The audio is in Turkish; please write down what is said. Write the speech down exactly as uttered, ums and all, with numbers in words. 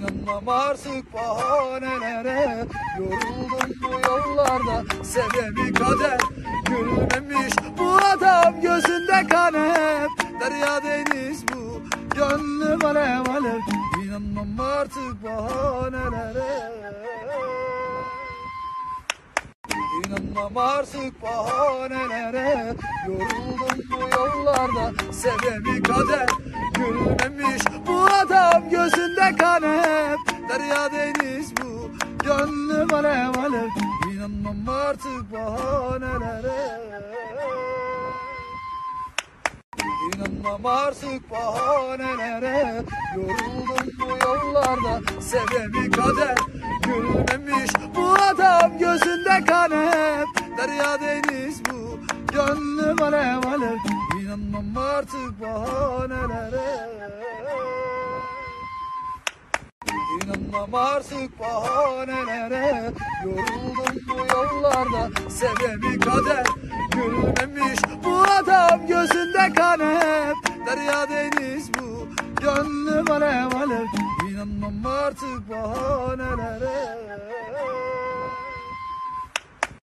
İnanmam artık bahanelere, yoruldum bu yollarda, sebebi kader. Gülmemiş bu adam, gözünde kan hep, derya deniz bu, gönlüm alev alev. İnanmam artık bahanelere, İnanmam artık bahanelere, yoruldum bu yollarda, sebebi kader. Gülmemiş bu adam, gözünde kan hep, derya deniz bu, gönlüm alev alev. İnanmam artık bahanelere, İnanmam artık bahanelere, yoruldum bu yollarda, sebebi kader. Gülmemiş bu adam, gözünde kan hep, derya deniz bu, gönlüm alev alev. İnanmam artık bahanelere, İnanmam artık bahanelere, yoruldum bu yollarda, sebebi kader. Gülmemiş bu adam, gözünde kan hep, derya deniz bu, gönlüm alev alev. İnanmam artık bahanelere.